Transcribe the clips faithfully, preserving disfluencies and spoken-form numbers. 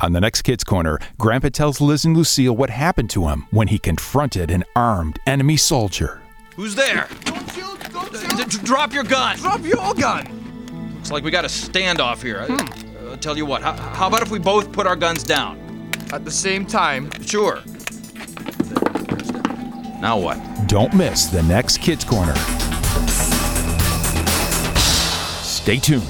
On the next Kids Corner, Grandpa tells Liz and Lucille what happened to him when he confronted an armed enemy soldier. Who's there? Don't shoot! Don't shoot! D- d- drop your gun! Drop your gun! Looks like we got a standoff here. Hmm. Uh, tell you what, how, how about if we both put our guns down? At the same time. Sure. Now what? Don't miss the next Kids Corner. Stay tuned.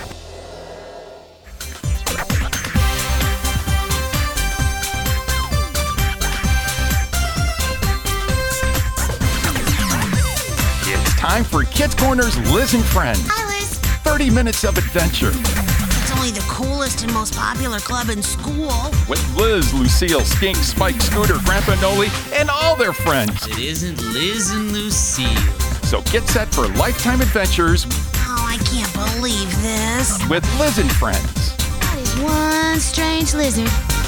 It's time for Kids Corner's Liz and Friends. Hi, Liz. thirty minutes of adventure. It's only the coolest and most popular club in school. With Liz, Lucille, Skink, Spike, Scooter, Grandpa Noli, and all their friends. It isn't Liz and Lucille. So get set for lifetime adventures Oh, I can't believe this. with Liz and Friends. That is one strange lizard.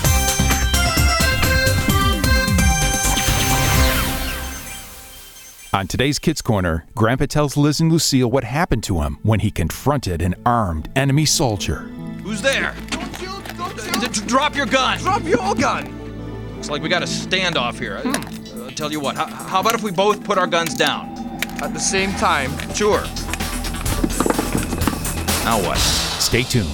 On today's Kids Corner, Grandpa tells Liz and Lucille what happened to him when he confronted an armed enemy soldier. Who's there? Don't shoot! Don't D- shoot! d- drop your gun! Drop your gun! Looks like we got a standoff here. Uh, tell you what, how, how about if we both put our guns down? At the same time. Sure. Now what? Stay tuned.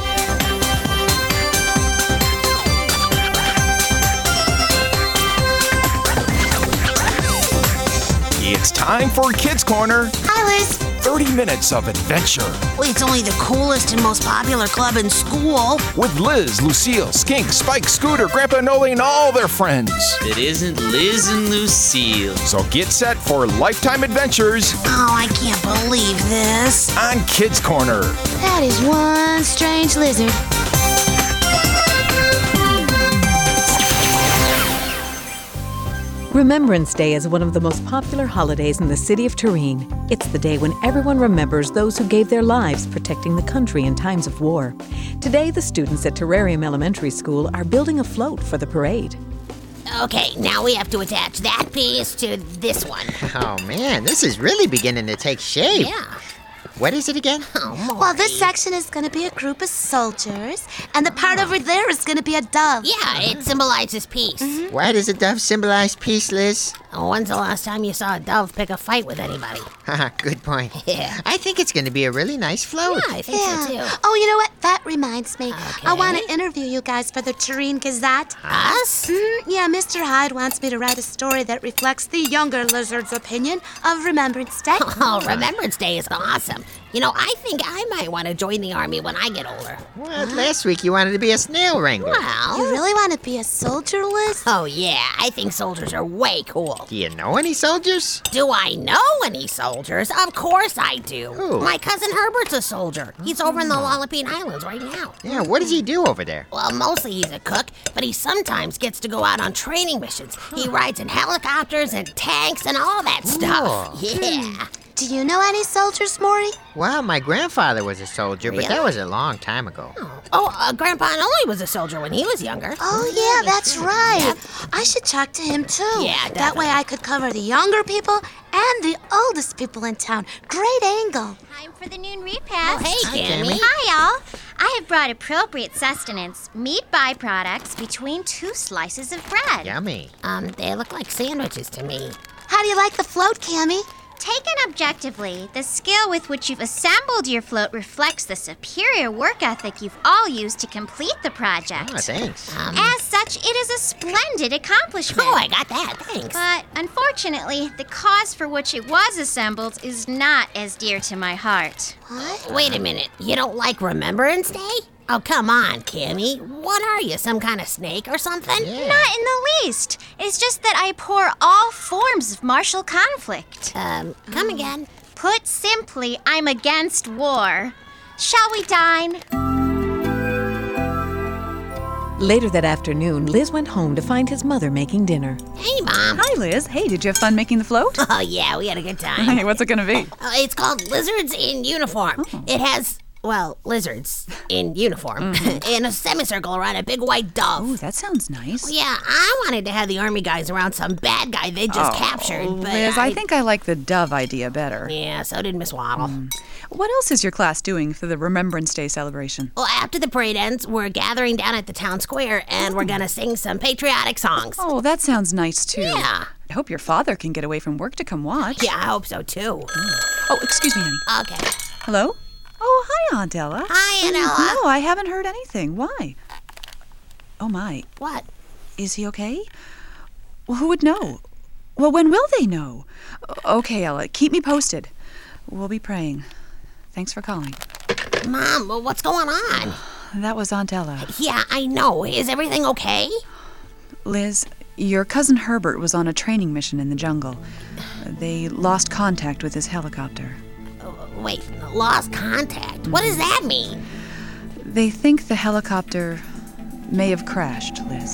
It's time for Kids Corner. Hi, Liz. thirty minutes of adventure Well, it's only the coolest and most popular club in school. with Liz, Lucille, Skink, Spike, Scooter, Grandpa Noli, and all their friends. It isn't Liz and Lucille. So get set for lifetime adventures Oh, I can't believe this. on Kids Corner. That is one strange lizard. Remembrance Day is one of the most popular holidays in the city of Turin. It's the day when everyone remembers those who gave their lives protecting the country in times of war. Today, the students at Terrarium Elementary School are building a float for the parade. Okay, now we have to attach that piece to this one. Oh man, this is really beginning to take shape. Yeah. What is it again? Oh, Maury. Well, this section is going to be a group of soldiers, and the part over there is going to be a dove. Yeah, it symbolizes peace. Why does a dove symbolize peace, Liz? Oh, when's the last time you saw a dove pick a fight with anybody? Haha, good point. Yeah. I think it's going to be a really nice float. Yeah, I think so too. Oh, you know what? That reminds me. I want Okay. to interview you guys for the Turin Gazette. Us? Mm, yeah, Mister Hyde wants me to write a story that reflects the younger lizard's opinion of Remembrance Day. Oh, Remembrance Day is awesome. You know, I think I might want to join the army when I get older. Well, last week you wanted to be a snail wrangler. Well, You really want to be a soldier, Liz? oh yeah, I think soldiers are way cool. Do you know any soldiers? Do I know any soldiers? Of course I do. Who? My cousin Herbert's a soldier. He's over in the Lollapine Islands right now. Yeah, what does he do over there? Well, mostly he's a cook, but he sometimes gets to go out on training missions. He rides in helicopters and tanks and all that stuff. Cool. Yeah. Do you know any soldiers, Maury? Well, my grandfather was a soldier, but Really? that was a long time ago. Oh, uh, Grandpa Noli was a soldier when he was younger. Oh, yeah, that's right. I should talk to him, too. Yeah, That way I could cover the younger people and the oldest people in town. Great angle. Time for the noon repast. Oh, hey, Hi, Cammy. Cammy. Hi, y'all. I have brought appropriate sustenance, meat byproducts between two slices of bread. Yummy. Um, they look like sandwiches to me. How do you like the float, Cammy? Taken objectively, the skill with which you've assembled your float reflects the superior work ethic you've all used to complete the project. Oh, thanks. Um, As such, it is a splendid accomplishment. oh, I got that. Thanks. But unfortunately, the cause for which it was assembled is not as dear to my heart. What? Wait a minute. You don't like Remembrance Day? Oh, come on, Cammy. What are you, some kind of snake or something? Not in the least. It's just that I abhor all forms of martial conflict. Um, come again. Put simply, I'm against war. Shall we dine? Later that afternoon, Liz went home to find his mother making dinner. Hey, Mom. Hi, Liz. Hey, did you have fun making the float? Oh, yeah, we had a good time. Hey, what's it gonna be? Uh, it's called Lizards in Uniform. It has well, lizards in uniform, in a semicircle around a big white dove. Oh, that sounds nice. Well, yeah, I wanted to have the army guys around some bad guy they just oh, captured, but Liz, I... I think I like the dove idea better. Yeah, so did Miss Waddle. Mm. What else is your class doing for the Remembrance Day celebration? Well, after the parade ends, we're gathering down at the town square, and we're gonna sing some patriotic songs. Oh, that sounds nice, too. Yeah. I hope your father can get away from work to come watch. Yeah, I hope so, too. Oh, excuse me, honey. Okay. Hello? Oh, hi, Aunt Ella. Hi, Aunt Ella. No, I haven't heard anything. Why? Oh, my. What? Is he okay? Well, who would know? Well, when will they know? Okay, Ella, keep me posted. We'll be praying. Thanks for calling. Mom, well, what's going on? That was Aunt Ella. Yeah, I know. Is everything okay? Liz, your cousin Herbert was on a training mission in the jungle. They lost contact with his helicopter. Wait, lost contact? What does that mean? They think the helicopter may have crashed, Liz.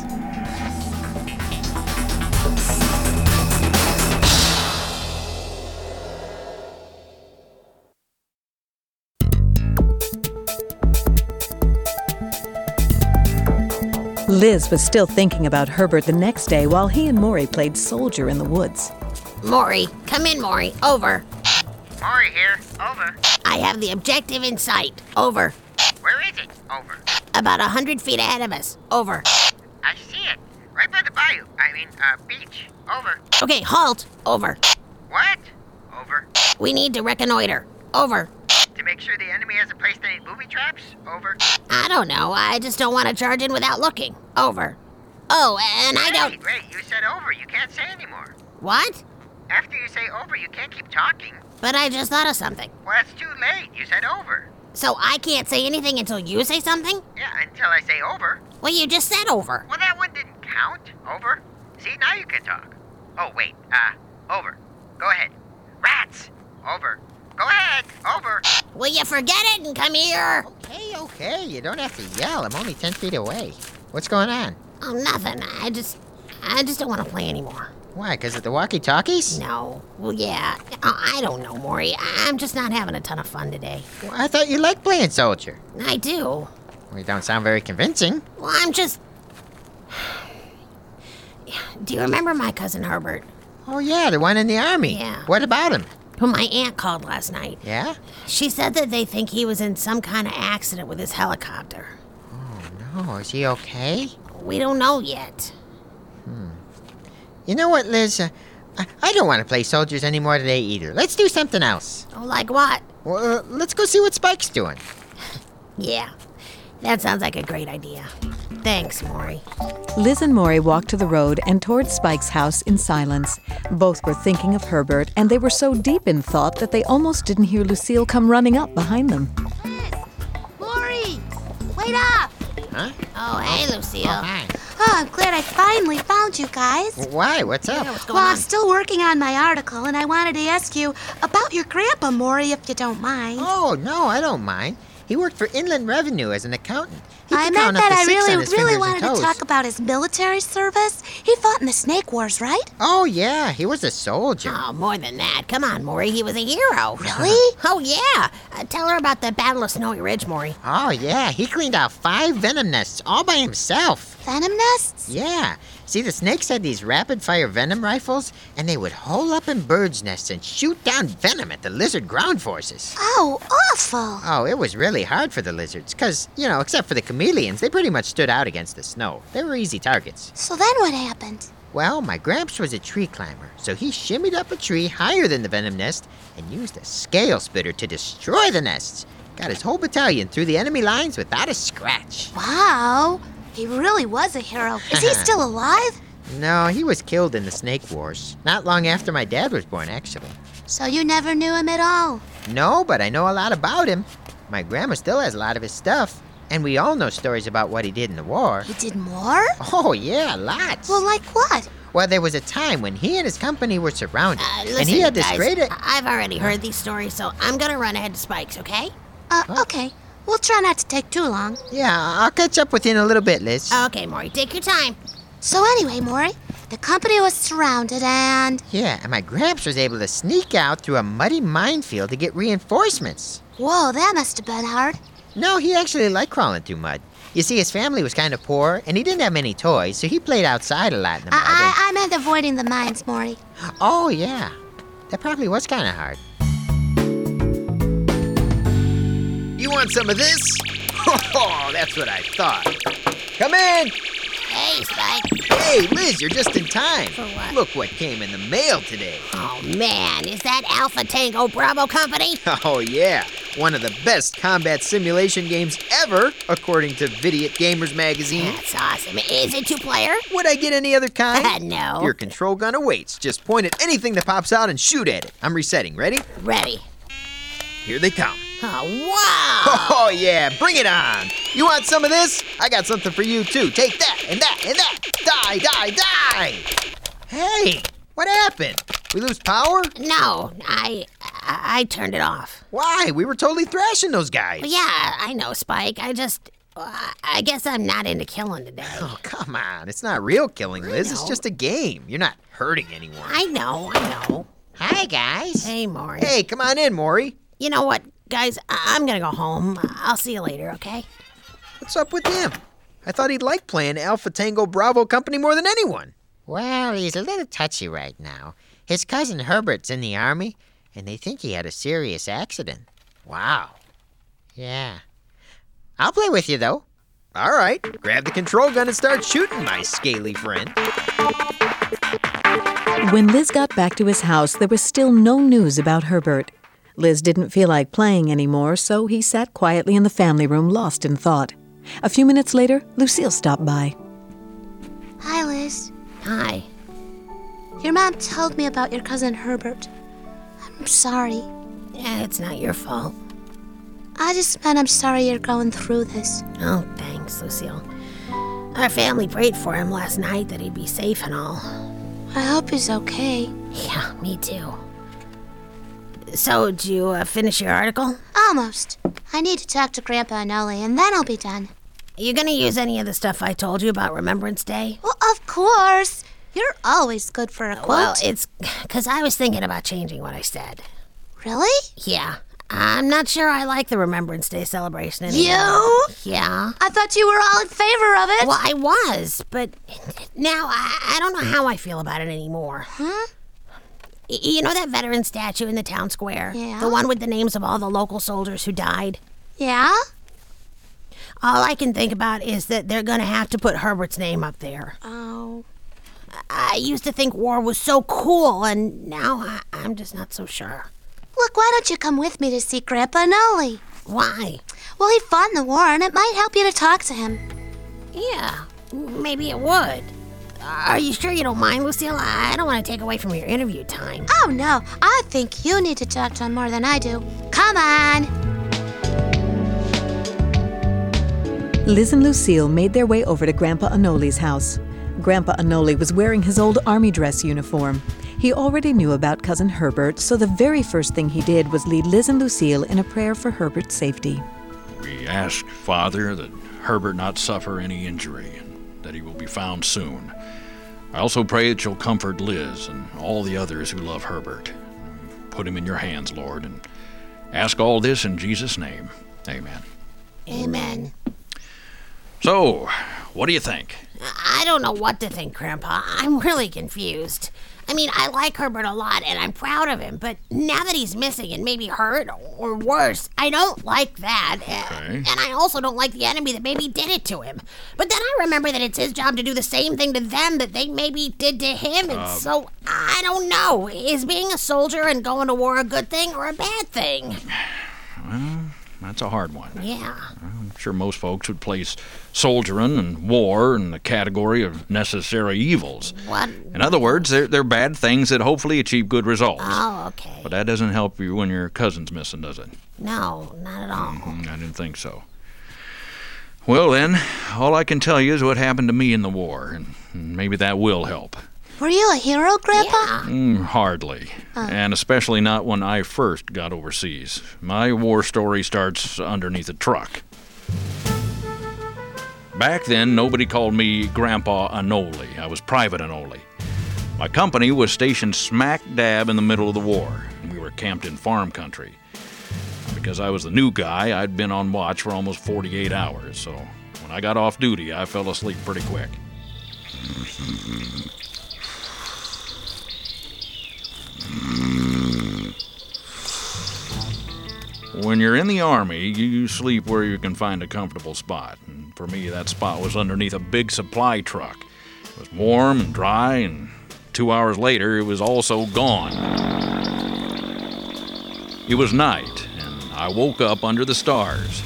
Liz was still thinking about Herbert the next day while he and Maury played soldier in the woods. Maury, come in, Maury. Over. Maury here. Over. I have the objective in sight. Over. Where is it? Over. About a hundred feet ahead of us. Over. I see it. Right by the bayou. I mean, uh, beach. Over. Okay, halt. Over. What? Over. We need to reconnoiter. Over. To make sure the enemy hasn't placed any booby traps? Over. I don't know. I just don't want to charge in without looking. Over. Oh, and I don't... Wait, wait. You said over. You can't say anymore. What? After you say over, you can't keep talking. But I just thought of something. Well, it's too late. You said over. So I can't say anything until you say something? Yeah, until I say over. Well, you just said over. Well, that one didn't count. Over. See, now you can talk. Oh, wait. Uh, over. Go ahead. Rats. Over. Go ahead. Over. Will you forget it and come here? Okay, okay. You don't have to yell. I'm only ten feet away. What's going on? Oh, nothing. I just... I just don't want to play anymore. Why, because of the walkie-talkies? No. Well, yeah. I I don't know, Maury. I'm just not having a ton of fun today. Well, I thought you liked playing soldier. I do. Well, you don't sound very convincing. Well, I'm just... Do you remember my cousin Herbert? Oh, yeah, the one in the army. Yeah. What about him? Who my aunt called last night. Yeah? She said that they think he was in some kind of accident with his helicopter. Oh, no. Is he okay? We don't know yet. Hmm. You know what, Liz? Uh, I, I don't want to play soldiers anymore today either. Let's do something else. Oh, like what? Well, uh, let's go see what Spike's doing. Yeah, that sounds like a great idea. Thanks, Maury. Liz and Maury walked to the road and toward Spike's house in silence. Both were thinking of Herbert, and they were so deep in thought that they almost didn't hear Lucille come running up behind them. Liz! Maury! Wait up! Huh? Oh, hey, Lucille. Oh, hi. Oh, I'm glad I finally found you guys. Why? What's up? Yeah, what's going Well, on? I'm still working on my article, and I wanted to ask you about your grandpa, Maury, if you don't mind. Oh, no, I don't mind. He worked for Inland Revenue as an accountant. He I could meant count up that to I six really, on his really fingers and wanted to toes. talk about his military service. He fought in the Snake Wars, right? Oh, yeah, he was a soldier. Oh, more than that. Come on, Maury. He was a hero. Really? Oh, yeah. Uh, tell her about the Battle of Snowy Ridge, Maury. Oh, yeah, he cleaned out five venom nests all by himself. Venom nests? Yeah. See, the snakes had these rapid-fire venom rifles, and they would hole up in birds' nests and shoot down venom at the lizard ground forces. Oh, awful. Oh, it was really hard for the lizards, because, you know, except for the chameleons, they pretty much stood out against the snow. They were easy targets. So then what happened? Well, my Gramps was a tree climber, so he shimmied up a tree higher than the venom nest and used a scale splitter to destroy the nests. Got his whole battalion through the enemy lines without a scratch. Wow. He really was a hero. Is he still alive? No, he was killed in the Snake Wars. Not long after my dad was born, actually. So you never knew him at all? No, but I know a lot about him. My grandma still has a lot of his stuff. And we all know stories about what he did in the war. He did more? Oh, yeah, lots. Well, like what? Well, there was a time when he and his company were surrounded. Uh, listen, and he had this guys, great... I've already heard these stories, so I'm going to run ahead to Spike's, okay? Uh, okay. We'll try not to take too long. Yeah, I'll catch up with you in a little bit, Liz. Okay, Maury, take your time. So anyway, Maury, The company was surrounded and... Yeah, and my Gramps was able to sneak out through a muddy minefield to get reinforcements. Whoa, that must have been hard. No, he actually liked crawling through mud. You see, his family was kind of poor, and he didn't have many toys, so he played outside a lot in the mud. I, I, I meant avoiding the mines, Maury. Oh, yeah. That probably was kind of hard. You want some of this? Oh, that's what I thought. Come in! Hey, Spike. Hey, Liz, you're just in time. For what? Look what came in the mail today. Oh, man, is that Alpha Tango Bravo Company? Oh, yeah. One of the best combat simulation games ever, according to Vidiot Gamers magazine. That's awesome. Is it two-player? Would I get any other kind? No. Your control gun awaits. Just point at anything that pops out and shoot at it. I'm resetting. Ready? Ready. Here they come. Oh, wow! Oh, yeah, bring it on. You want some of this? I got something for you, too. Take that, and that, and that. Die, die, die! Hey, what happened? We lose power? No, I, I I turned it off. Why? We were totally thrashing those guys. Yeah, I know, Spike. I just... uh, I guess I'm not into killing today. Oh, come on. It's not real killing, Liz. It's know. just a game. You're not hurting anyone. I know, I know. Hi, guys. Hey, Maury. Hey, come on in, Maury. You know what, guys? I- I'm gonna go home. I'll see you later, okay? What's up with him? I thought he'd like playing Alpha Tango Bravo Company more than anyone. Well, he's a little touchy right now. His cousin Herbert's in the army, and they think he had a serious accident. Wow. Yeah. I'll play with you, though. All right. Grab the control gun and start shooting, my scaly friend. When Liz got back to his house, there was still no news about Herbert. Liz didn't feel like playing anymore, so he sat quietly in the family room, lost in thought. A few minutes later, Lucille stopped by. Hi, Liz. Hi. Your mom told me about your cousin Herbert. I'm sorry. Yeah, it's not your fault. I just meant I'm sorry you're going through this. Oh, thanks, Lucille. Our family prayed for him last night that he'd be safe and all. I hope he's okay. Yeah, me too. So, did you uh, finish your article? Almost. I need to talk to Grandpa and Ollie, and then I'll be done. You gonna use any of the stuff I told you about Remembrance Day? Well, of course. You're always good for a quote. Well, it's because I was thinking about changing what I said. Really? Yeah. I'm not sure I like the Remembrance Day celebration anymore. You? Yeah. I thought you were all in favor of it. Well, I was, but now I, I don't know how I feel about it anymore. Huh? Y- you know that veteran statue in the town square? Yeah. The one with the names of all the local soldiers who died? Yeah? All I can think about is that they're going to have to put Herbert's name up there. Oh. I used to think war was so cool, and now I, I'm just not so sure. Look, why don't you come with me to see Grandpa and Ollie? Why? Well, he fought in the war, and it might help you to talk to him. Yeah, maybe it would. Are you sure you don't mind, Lucille? I don't want to take away from your interview time. Oh, no. I think you need to talk to him more than I do. Come on. Liz and Lucille made their way over to Grandpa Anoli's house. Grandpa Anoli was wearing his old army dress uniform. He already knew about Cousin Herbert, so the very first thing he did was lead Liz and Lucille in a prayer for Herbert's safety. We ask, Father, that Herbert not suffer any injury, and that he will be found soon. I also pray that you'll comfort Liz and all the others who love Herbert. Put him in your hands, Lord, and ask all this in Jesus' name. Amen. Amen. So, what do you think? I don't know what to think, Grandpa. I'm really confused. I mean, I like Herbert a lot, and I'm proud of him, but now that he's missing and maybe hurt, or worse, I don't like that. Okay. And I also don't like the enemy that maybe did it to him. But then I remember that it's his job to do the same thing to them that they maybe did to him, and Uh, so I don't know. Is being a soldier and going to war a good thing or a bad thing? Well, that's a hard one. Yeah. I'm sure most folks would place soldiering and war in the category of necessary evils. What? In other words, they're, they're bad things that hopefully achieve good results. Oh, okay. But that doesn't help you when your cousin's missing, does it? No, not at all. Mm, I didn't think so. Well, then, all I can tell you is what happened to me in the war, and maybe that will help. Were you a hero, Grandpa? Yeah. Mm, hardly. And especially not when I first got overseas. My war story starts underneath a truck. Back then, nobody called me Grandpa Anole. I was Private Anole. My company was stationed smack dab in the middle of the war, and we were camped in farm country. Because I was the new guy, I'd been on watch for almost forty-eight hours, so when I got off duty, I fell asleep pretty quick. When you're in the Army, you sleep where you can find a comfortable spot. And for me, that spot was underneath a big supply truck. It was warm and dry, and two hours later, it was also gone. It was night, and I woke up under the stars.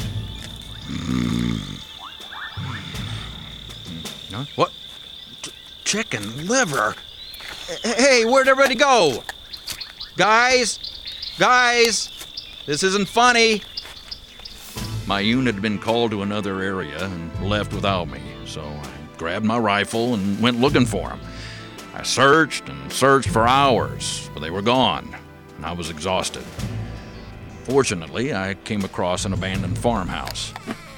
Huh? What? Ch- chicken liver? Hey, where'd everybody go? Guys? Guys? This isn't funny. My unit had been called to another area and left without me, so I grabbed my rifle and went looking for them. I searched and searched for hours, but they were gone, and I was exhausted. Fortunately, I came across an abandoned farmhouse.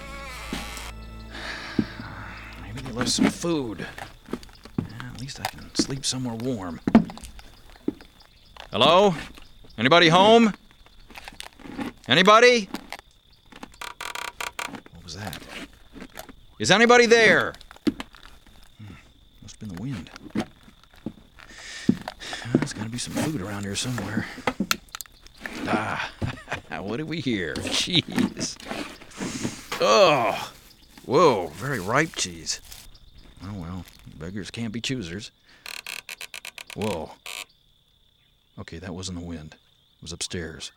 Maybe they left some food. At least I can sleep somewhere warm. Hello? Anybody home? Anybody? What was that? Is anybody there? Hmm, must have been the wind. There's gotta be some food around here somewhere. Ah, what did we hear? Cheese. Oh, whoa, very ripe cheese. Oh well, beggars can't be choosers. Whoa. Okay, that wasn't the wind. It was upstairs.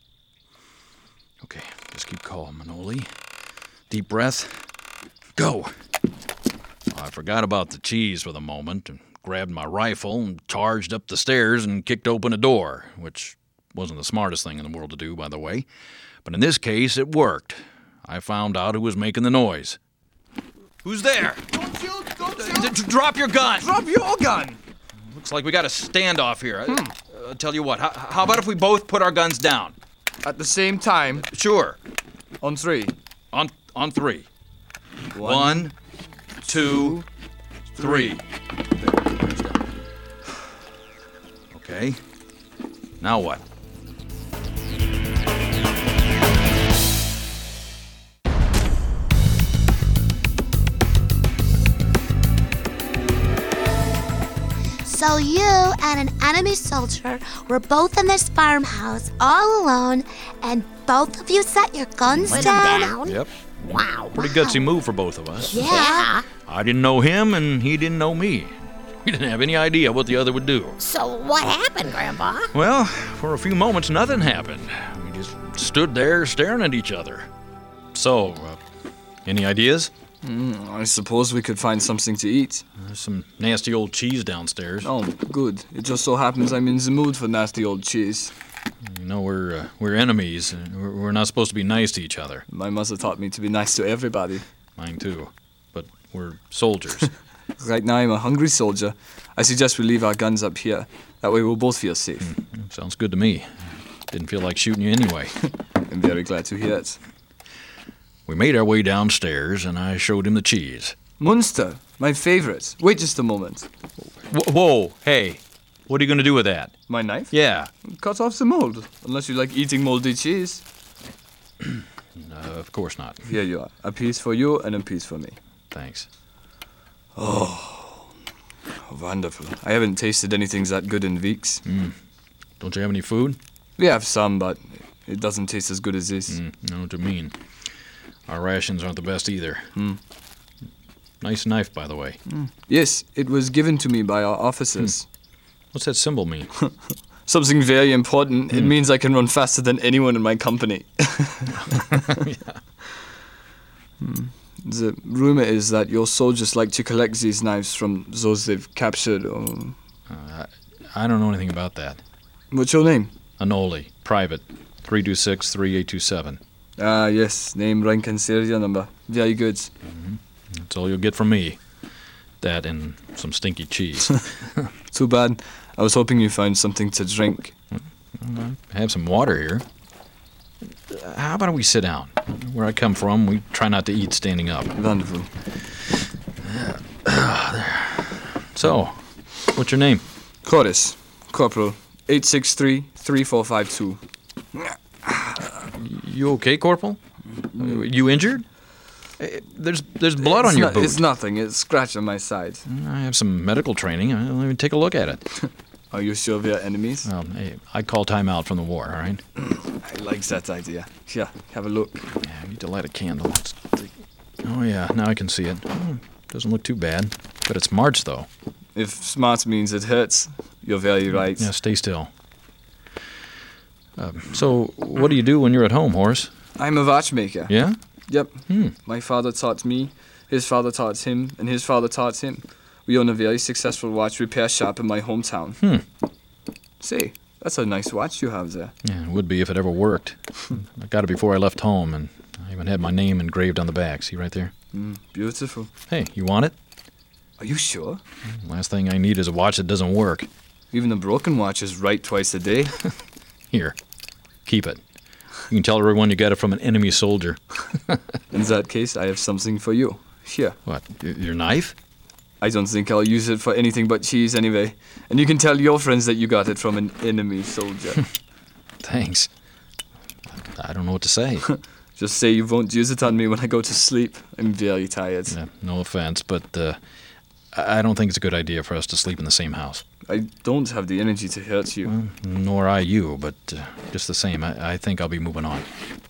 Okay, just keep calm, Anole. Deep breath. Go! I forgot about the cheese for the moment and grabbed my rifle and charged up the stairs and kicked open a door, which wasn't the smartest thing in the world to do, by the way. But in this case, it worked. I found out who was making the noise. Who's there? Don't you, don't you. D- d- drop your gun! Drop your gun! Looks like we got a standoff here. Hmm. Uh, tell you what, how, how about if we both put our guns down? At the same time. Sure. On three. On on three. One, One two, three. Okay. Now what? So you and an enemy soldier were both in this farmhouse all alone, and both of you set your guns Put 'em down? down? Yep. Wow. Pretty gutsy move for both of us. Yeah. I didn't know him, and he didn't know me. We didn't have any idea what the other would do. So what happened, Grandpa? Well, for a few moments, nothing happened. We just stood there staring at each other. So, uh, any ideas? Mm, I suppose we could find something to eat. There's some nasty old cheese downstairs. Oh, good. It just so happens I'm in the mood for nasty old cheese. You know, we're uh, we're enemies. We're, we're not supposed to be nice to each other. My mother taught me to be nice to everybody. Mine too. But we're soldiers. Right now I'm a hungry soldier. I suggest we leave our guns up here. That way we'll both feel safe. Mm, sounds good to me. Didn't feel like shooting you anyway. I'm very glad to hear it. We made our way downstairs, and I showed him the cheese. Munster, my favorite. Wait just a moment. Whoa, whoa, hey, what are you going to do with that? My knife? Yeah. Cut off the mold, unless you like eating moldy cheese. uh, of course not. Here you are. A piece for you and a piece for me. Thanks. Oh, wonderful. I haven't tasted anything that good in weeks. Mm. Don't you have any food? We have some, but it doesn't taste as good as this. Mm, know what you mean. Our rations aren't the best either. Mm. Nice knife, by the way. Mm. Yes, it was given to me by our officers. Mm. What's that symbol mean? Something very important. Mm. It means I can run faster than anyone in my company. Yeah. Mm. The rumor is that your soldiers like to collect these knives from those they've captured. Or... Uh, I, I don't know anything about that. What's your name? Anole, private, three two six, three eight two seven. Ah, yes. Name, rank, and serial number. Very good. Mm-hmm. That's all you'll get from me. That and some stinky cheese. Too bad. I was hoping you found something to drink. I have some water here. How about we sit down? Where I come from, we try not to eat standing up. Wonderful. So, what's your name? Chorus. Corporal. eight six three, three four five two. You okay, Corporal? You injured? There's there's blood it's on your not, boot. It's nothing. It's a scratch on my side. I have some medical training. Let me take a look at it. Are you sure we are enemies? Well, hey, I call time out from the war, all right? I like that idea. Here, have a look. Yeah, I need to light a candle. It's the- Oh, yeah, now I can see it. Oh, doesn't look too bad. But it's March, though. If smart means it hurts, you're very right. Yeah, stay still. Uh, so, what do you do when you're at home, Horace? I'm a watchmaker. Yeah? Yep. Hmm. My father taught me, his father taught him, and his father taught him. We own a very successful watch repair shop in my hometown. Hmm. Say, that's a nice watch you have there. Yeah, it would be if it ever worked. I got it before I left home, and I even had my name engraved on the back. See right there? Mm, beautiful. Hey, you want it? Are you sure? Last thing I need is a watch that doesn't work. Even a broken watch is right twice a day. Here, keep it. You can tell everyone you got it from an enemy soldier. In that case, I have something for you. Here. What, y- your knife? I don't think I'll use it for anything but cheese anyway. And you can tell your friends that you got it from an enemy soldier. Thanks. I don't know what to say. Just say you won't use it on me when I go to sleep. I'm very tired. Yeah, no offense, but uh, I I don't think it's a good idea for us to sleep in the same house. I don't have the energy to hurt you. Well, nor I you, but uh, just the same, I, I think I'll be moving on.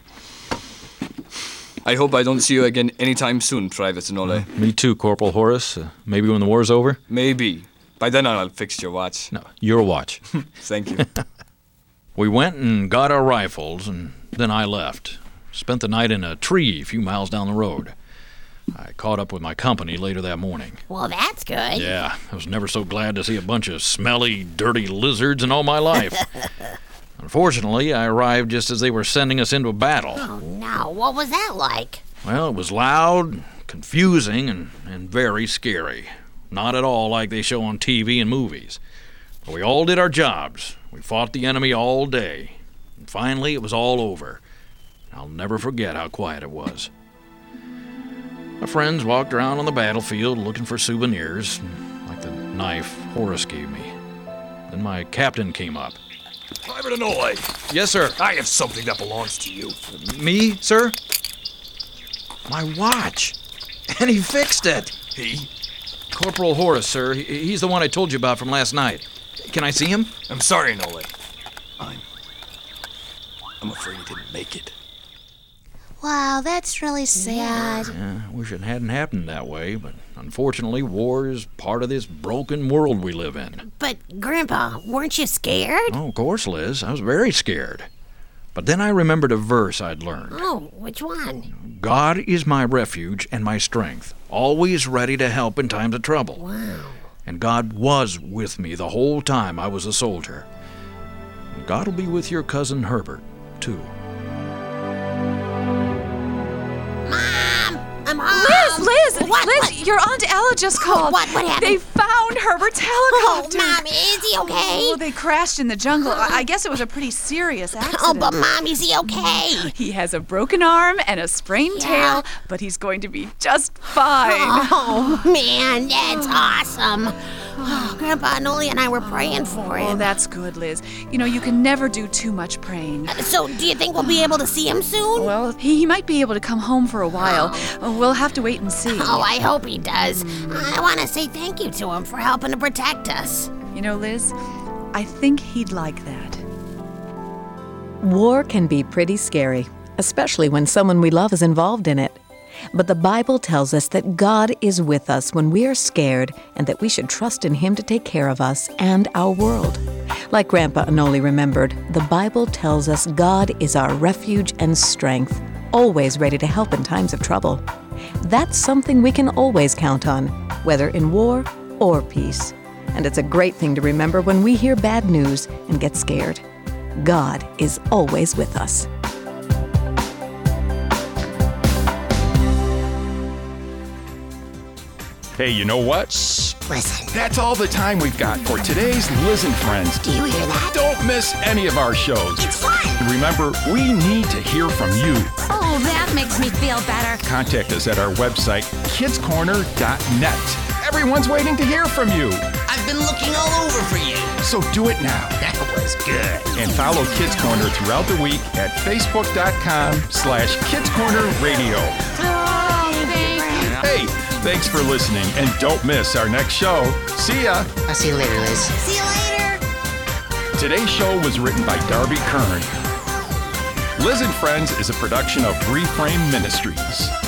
I hope I don't see you again anytime soon, Private Nole. Me too, Corporal Horace. Uh, maybe when the war's over? Maybe. By then I'll fix your watch. No, your watch. Thank you. We went and got our rifles, and then I left. Spent the night in a tree a few miles down the road. I caught up with my company later that morning. Well, that's good. Yeah, I was never so glad to see a bunch of smelly, dirty lizards in all my life. Unfortunately, I arrived just as they were sending us into a battle. Oh, no. What was that like? Well, it was loud, confusing, and, and very scary. Not at all like they show on T V and movies. But we all did our jobs. We fought the enemy all day. And finally, it was all over. I'll never forget how quiet it was. My friends walked around on the battlefield looking for souvenirs, like the knife Horace gave me. Then my captain came up. Private Nole, Yes, sir. I have something that belongs to you. Me, sir? My watch. And he fixed it. He? Corporal Horace, sir. He- He's the one I told you about from last night. Can I see him? I'm sorry, Nole. I'm... I'm afraid he didn't make it. Wow, that's really sad. Yeah, I wish it hadn't happened that way, but unfortunately, war is part of this broken world we live in. But, Grandpa, weren't you scared? Oh, of course, Liz. I was very scared. But then I remembered a verse I'd learned. Oh, which one? God is my refuge and my strength, always ready to help in times of trouble. Wow. And God was with me the whole time I was a soldier. And God will be with your cousin Herbert, too. Mom! I'm home! Liz, Liz, What? Liz, What? your Aunt Ella just called. What? What happened? They found Herbert's helicopter. Oh, Mom, is he okay? Oh, they crashed in the jungle. I I guess it was a pretty serious accident. Oh, but Mom, is he okay? He has a broken arm and a sprained Yeah. tail, but he's going to be just fine. Oh, man, that's awesome. Oh, Grandpa Nole and I were praying for Oh, him. that's good, Liz. You know, you can never do too much praying. So, do you think we'll be able to see him soon? Well, he, he might be able to come home for a while. Uh, We'll have to wait and see. Oh, I hope he does. I want to say thank you to him for helping to protect us. You know, Liz, I think he'd like that. War can be pretty scary, especially when someone we love is involved in it. But the Bible tells us that God is with us when we are scared and that we should trust in Him to take care of us and our world. Like Grandpa Anole remembered, the Bible tells us God is our refuge and strength, always ready to help in times of trouble. That's something we can always count on, whether in war or peace. And it's a great thing to remember when we hear bad news and get scared. God is always with us. Hey, you know what? Shh, listen. That's all the time we've got for today's Liz and Friends. Do you hear that? Don't miss any of our shows. It's fun. Remember, we need to hear from you. Oh, that makes me feel better. Contact us at our website, kids corner dot net. Everyone's waiting to hear from you. I've been looking all over for you. So do it now. That was good. And follow Kids Corner throughout the week at facebook.com slash Kids Corner Radio. Oh, thank you. Hey, thanks for listening, and don't miss our next show. See ya. I'll see you later, Liz. See you later. Today's show was written by Darby Kern. Liz and Friends is a production of Reframe Ministries.